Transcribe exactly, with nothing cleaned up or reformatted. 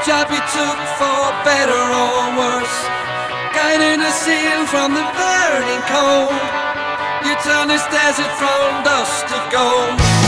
job you took for better or worse, guiding a seal from the burning cold. You turn this desert from dust to gold.